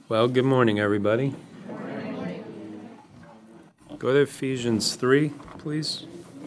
Well, good morning, everybody. Go to Ephesians 3, please.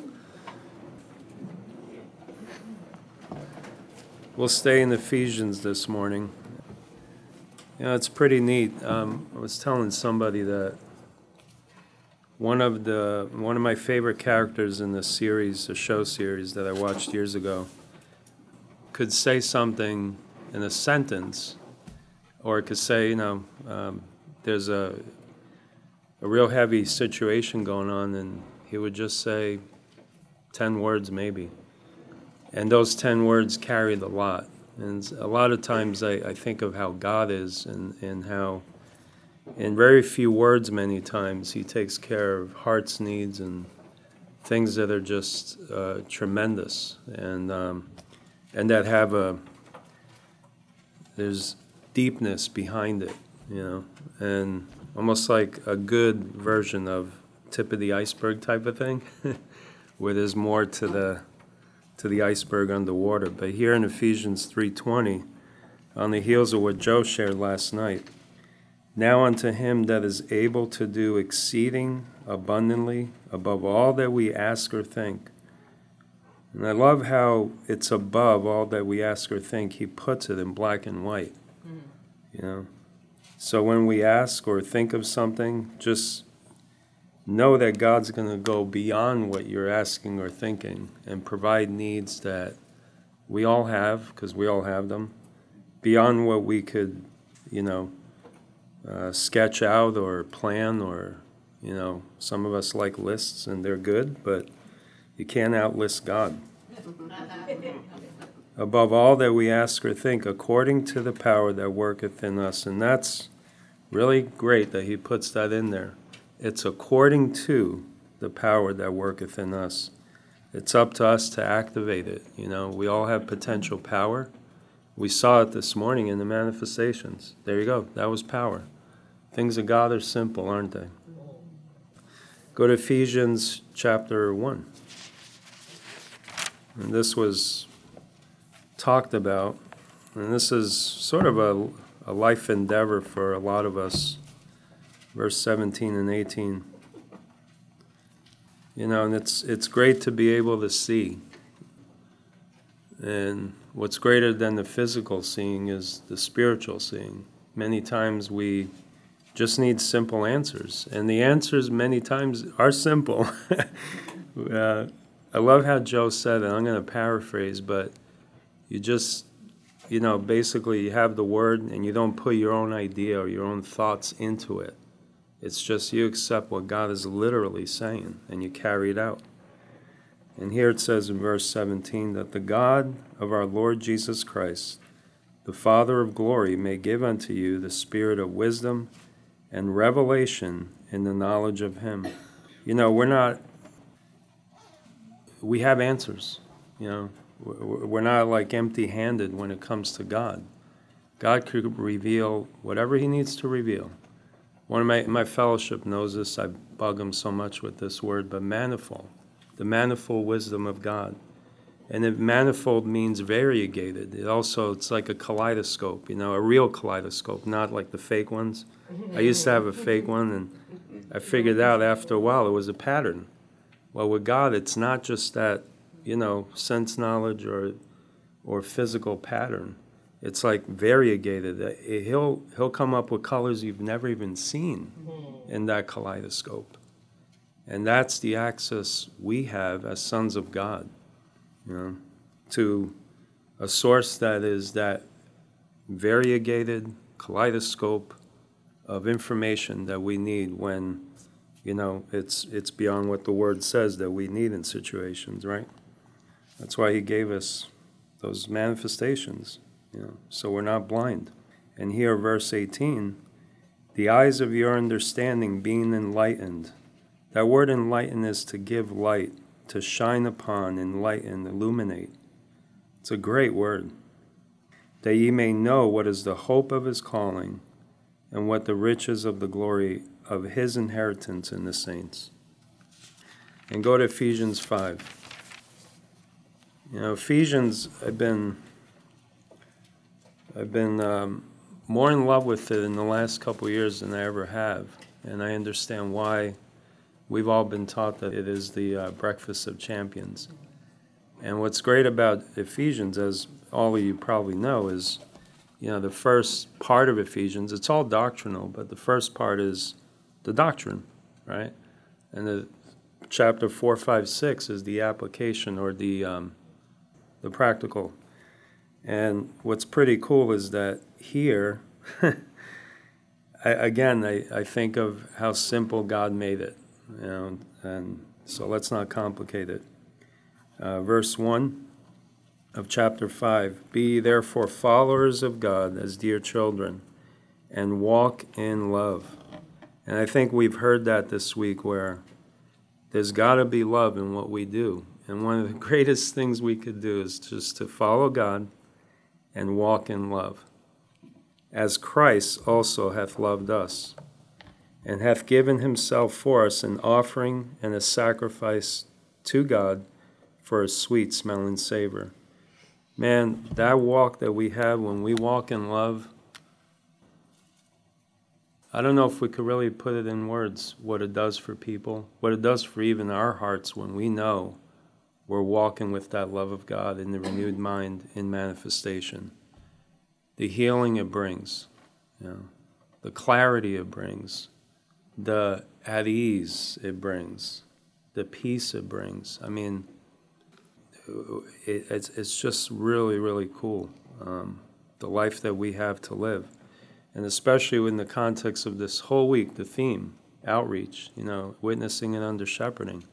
We'll stay in Ephesians this morning. You know, it's pretty neat. I was telling somebody that one of my favorite characters in the series, the show series that I watched years ago, could say something in a sentence, or it could say, there's a real heavy situation going on, and he would just say 10 words maybe. And those 10 words carried a lot. And a lot of times I think of how God is and how in very few words many times he takes care of heart's needs and things that are just tremendous and that have there's deepness behind it, and almost like a good version of tip of the iceberg type of thing, where there's more to the iceberg underwater. But here in Ephesians 3:20, on the heels of what Joe shared last night, now unto him that is able to do exceeding abundantly above all that we ask or think. And I love how it's above all that we ask or think. He puts it in black and white. So when we ask or think of something, just know that God's going to go beyond what you're asking or thinking and provide needs that we all have, because we all have them, beyond what we could, sketch out or plan, or, some of us like lists and they're good, but you can't outlist God. Above all that we ask or think, according to the power that worketh in us. And that's really great that he puts that in there. It's according to the power that worketh in us. It's up to us to activate it. We all have potential power. We saw it this morning in the manifestations. There you go. That was power. Things of God are simple, aren't they? Go to Ephesians chapter 1. And this was talked about, and this is sort of a life endeavor for a lot of us. Verse 17 and 18. And it's great to be able to see. And what's greater than the physical seeing is the spiritual seeing. Many times we just need simple answers. And the answers many times are simple. I love how Joe said it. I'm going to paraphrase, but you just, basically you have the word and you don't put your own idea or your own thoughts into it. It's just you accept what God is literally saying and you carry it out. And here it says in verse 17 that the God of our Lord Jesus Christ, the Father of glory, may give unto you the spirit of wisdom and revelation in the knowledge of him. We have answers, We're not like empty-handed when it comes to God. God could reveal whatever he needs to reveal. One of my fellowship knows this. I bug them so much with this word, but manifold. The manifold wisdom of God. And if manifold means variegated, it's like a kaleidoscope, a real kaleidoscope, not like the fake ones. I used to have a fake one, and I figured out after a while it was a pattern. Well, with God, it's not just that, sense knowledge or physical pattern. It's like variegated. He'll come up with colors you've never even seen in that kaleidoscope. And that's the access we have as sons of God, to a source that is that variegated kaleidoscope of information that we need when, it's beyond what the Word says that we need in situations, right? That's why he gave us those manifestations. So we're not blind. And here, verse 18, the eyes of your understanding being enlightened. That word enlighten is to give light, to shine upon, enlighten, illuminate. It's a great word. That ye may know what is the hope of his calling, and what the riches of the glory of his inheritance in the saints. And go to Ephesians 5. Ephesians, I've been more in love with it in the last couple of years than I ever have. And I understand why we've all been taught that it is the breakfast of champions. And what's great about Ephesians, as all of you probably know, is, the first part of Ephesians, it's all doctrinal, but the first part is the doctrine, right? And the chapter 4, 5, 6 is the application, or the practical. And what's pretty cool is that here, I think of how simple God made it, and so let's not complicate it. Verse 1 of chapter 5, be therefore followers of God as dear children, and walk in love. And I think we've heard that this week, where there's got to be love in what we do. And one of the greatest things we could do is just to follow God and walk in love, as Christ also hath loved us, and hath given himself for us an offering and a sacrifice to God for a sweet-smelling savor. Man, that walk that we have when we walk in love, I don't know if we could really put it in words, what it does for people, what it does for even our hearts when we know we're walking with that love of God in the renewed mind in manifestation. The healing it brings, the clarity it brings, the at ease it brings, the peace it brings. I mean, it's just really, really cool, the life that we have to live. And especially in the context of this whole week, the theme, outreach, witnessing and under shepherding.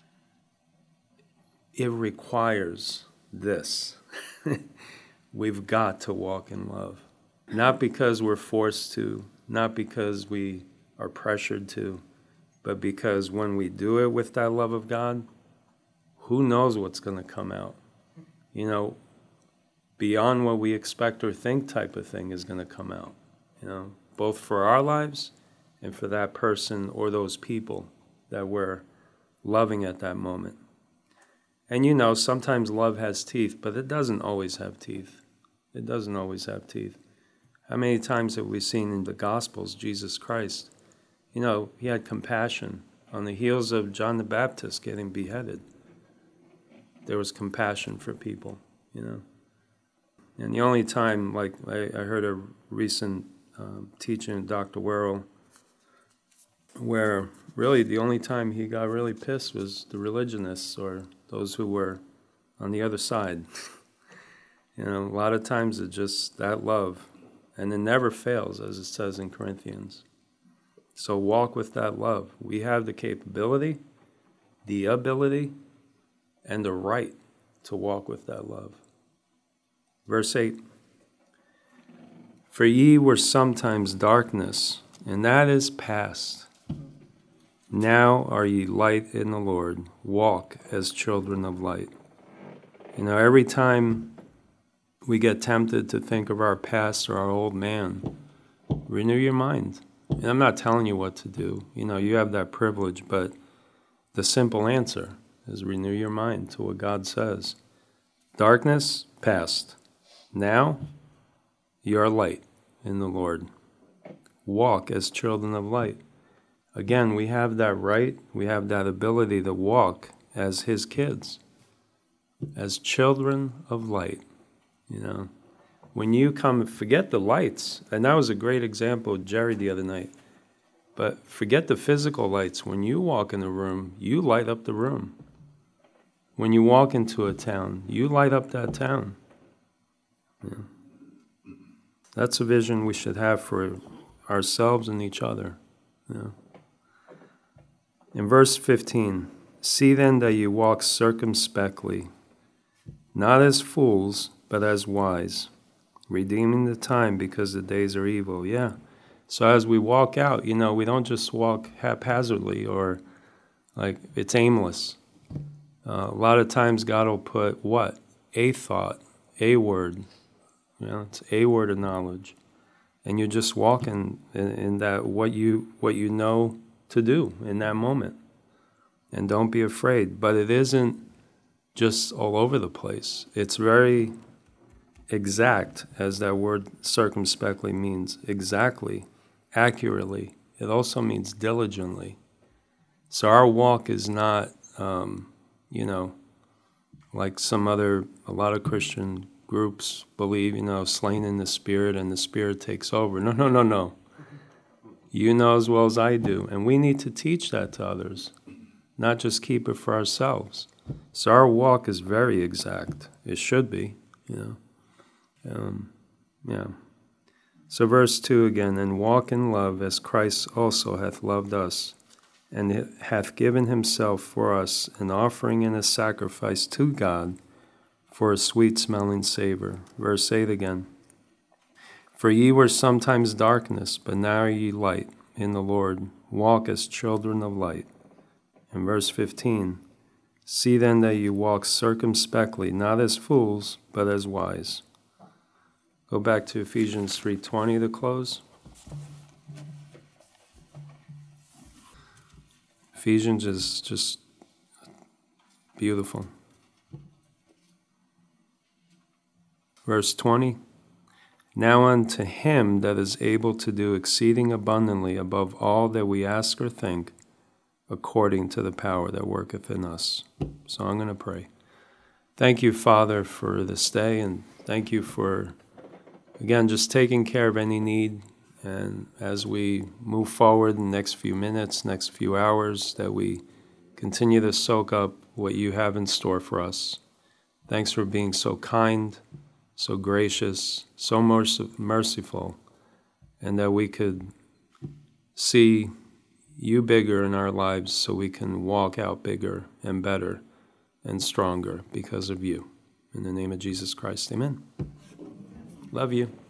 It requires this. We've got to walk in love. Not because we're forced to, not because we are pressured to, but because when we do it with that love of God, who knows what's going to come out? Beyond what we expect or think type of thing is going to come out, both for our lives and for that person or those people that we're loving at that moment. And sometimes love has teeth, but it doesn't always have teeth. It doesn't always have teeth. How many times have we seen in the Gospels Jesus Christ? He had compassion on the heels of John the Baptist getting beheaded. There was compassion for people, And the only time, like I heard a recent teaching of Dr. Worrell, where really the only time he got really pissed was the religionists or those who were on the other side. A lot of times it's just that love, and it never fails, as it says in Corinthians. So walk with that love. We have the capability, the ability, and the right to walk with that love. Verse 8, for ye were sometimes darkness, and that is past. Now are ye light in the Lord. Walk as children of light. Every time we get tempted to think of our past or our old man, renew your mind. And I'm not telling you what to do. You have that privilege, but the simple answer is renew your mind to what God says. Darkness, past. Now, you are light in the Lord. Walk as children of light. Again, we have that right, we have that ability to walk as his kids, as children of light. When you come, forget the lights, and that was a great example of Jerry the other night, but forget the physical lights. When you walk in the room, you light up the room. When you walk into a town, you light up that town. That's a vision we should have for ourselves and each other. In verse 15, see then that you walk circumspectly, not as fools, but as wise, redeeming the time because the days are evil. So as we walk out, we don't just walk haphazardly or like it's aimless. A lot of times God will put what? A thought, a word. It's a word of knowledge. And you just walk in that what you know to do in that moment. And don't be afraid. But it isn't just all over the place. It's very exact, as that word circumspectly means, exactly, accurately. It also means diligently. So our walk is not, like a lot of Christian groups believe, slain in the Spirit and the Spirit takes over. No, no, no, no. You know as well as I do. And we need to teach that to others, not just keep it for ourselves. So our walk is very exact. It should be, Yeah. So verse 2 again, and walk in love as Christ also hath loved us, and hath given himself for us an offering and a sacrifice to God for a sweet-smelling savor. Verse 8 again. For ye were sometimes darkness, but now are ye light in the Lord. Walk as children of light. And verse 15. See then that you walk circumspectly, not as fools, but as wise. Go back to Ephesians 3:20 to close. Ephesians is just beautiful. Verse 20. Now unto him that is able to do exceeding abundantly above all that we ask or think, according to the power that worketh in us. So I'm going to pray. Thank you, Father, for this day, and thank you for, again, just taking care of any need. And as we move forward in the next few minutes, next few hours, that we continue to soak up what you have in store for us. Thanks for being so kind, so gracious, so merciful, and that we could see you bigger in our lives so we can walk out bigger and better and stronger because of you. In the name of Jesus Christ, amen. Love you.